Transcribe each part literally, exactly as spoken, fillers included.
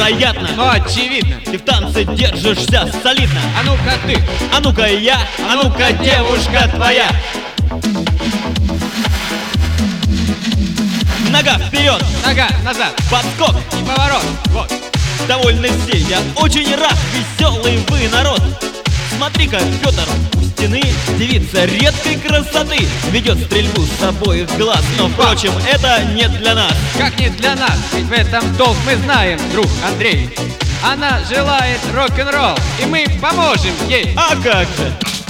невероятно, но очевидно. ты в танце держишься солидно. А ну-ка ты, А ну-ка я, а ну-ка девушка твоя. Нога вперед, нога назад, подскок, и поворот. Вот. довольны все, я очень рад, веселый вы народ. Смотри-ка, Петр, у стены девица редкой красоты ведет стрельбу с обоих глаз. Но, впрочем, это не для нас. Как не для нас, ведь в этом долг мы знаем, друг Андрей. Она желает рок-н-ролл, и мы поможем ей. А как же?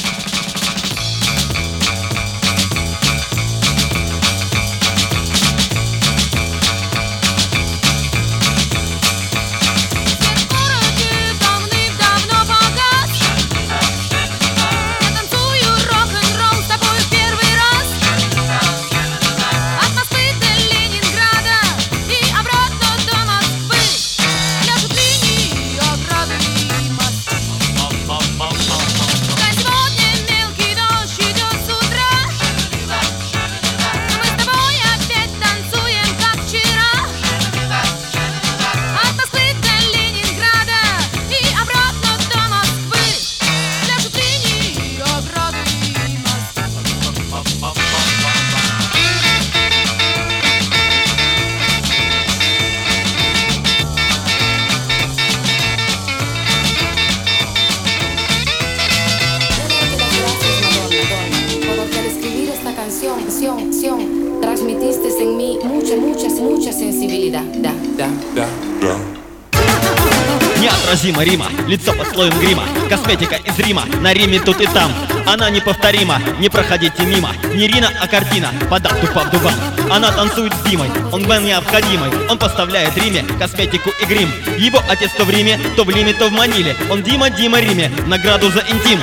Transmitiste en mí mucha, mucha, mucha sensibilidad. Да, да, да, да. Неотразима Рима, лицо под слоем грима, косметика из Рима, на Риме тут и там. Она неповторима, не проходите мимо. Не Рина, а картина, подал тупо в дубам. Она танцует с Димой, он был необходимый. Он поставляет Риме косметику и грим. Его отец то в Риме, то в Лиме, то в Маниле. Он Дима, Дима Риме, награду за интим.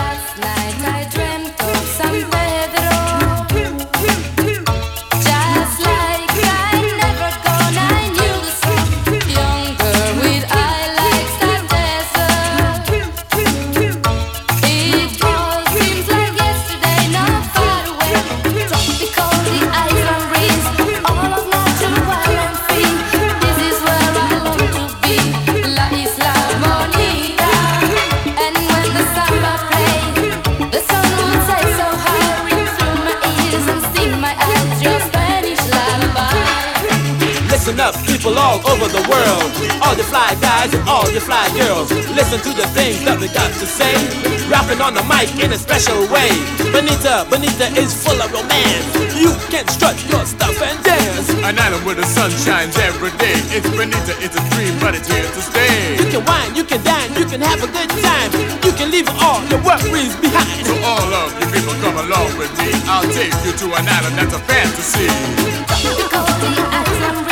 Listen up, people all over the world, all you fly guys and all you fly girls. Listen to the things that we got to say, rapping on the mic in a special way. Bonita, Bonita is full of romance. You can strut your stuff and dance. An island where the sun shines every day. It's Bonita, it's a dream, but it's here to stay. You can wine, you can dine, you can have a good time. You can leave all your worries behind. So all of you people come along with me. I'll take you to an island that's a fantasy.